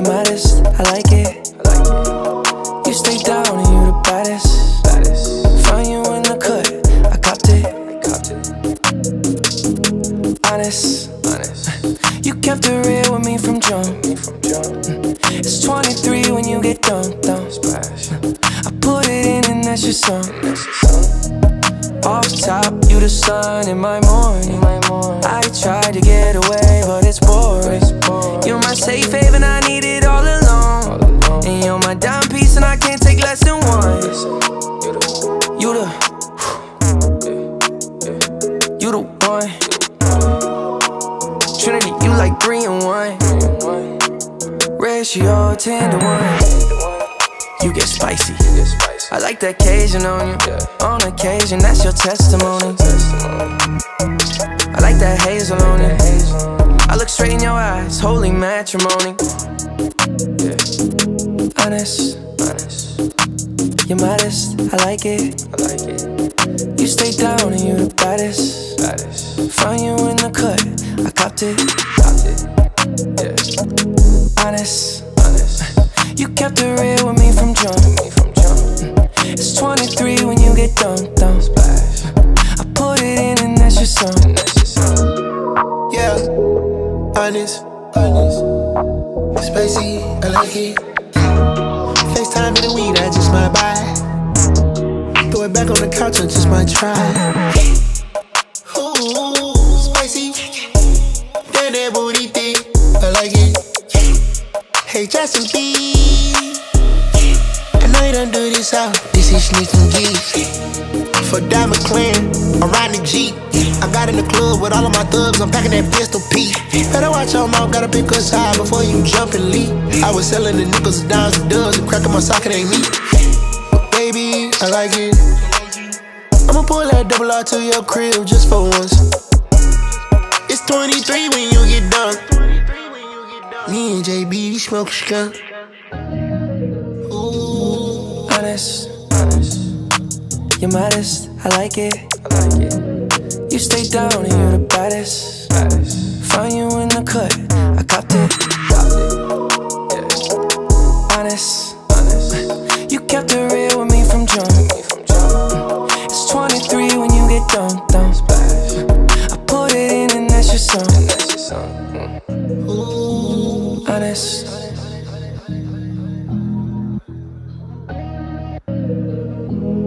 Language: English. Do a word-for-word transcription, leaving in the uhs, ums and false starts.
You're modest, I like it. You stay down and you the baddest. Find you in the cut, I copped it. Honest, you kept it real with me from jump. It's twenty-three when you get dumped down. I put it in and that's your song. Off top, you the sun in my morning. I tried to get away, but it's boring. You're my safe haven, I need it all alone. And you're my dime piece and I can't take less than one. You the You the one. Trinity, you like three and one. Ratio ten to one. You get spicy. I like that Cajun on you. On occasion, that's your testimony. I like that hazel on you. I look straight in your eyes, holy matrimony. Honest, you're modest, I like it. You stay down and you the baddest. Find you in the cut, I copped it. Honest, you kept it real with me from jump. It's twenty-three when you get dumped down. I put it in and that's your song. Yeah, honest, honest, spicy, I like it. FaceTime in the weed, I just might buy. Throw it back on the couch, I just might try. Ooh, spicy, damn that booty thick, I like it. Hey, Justin B, I know you done do this out. This is sneaky geeks. For Diamond Clan, I'm riding the Jeep. I got in the club with all of my thugs, I'm packing that pistol P. Better watch your mouth, gotta pick us high before you jump and leap. I was selling the nickels, dimes, and dubs, and cracking my socket ain't me. But baby, I like it. I'ma pull that double R to your crib just for once. It's twenty-three when you get done. Me and J B, we smoke skunk. Ooh. Honest, you're modest, I like it. You stay down and you're the baddest. Find you in the cut, I copped it. Honest, you kept it real with me from jump. It's twenty-three when you get dumped down. I put it in and that's your song. Honest.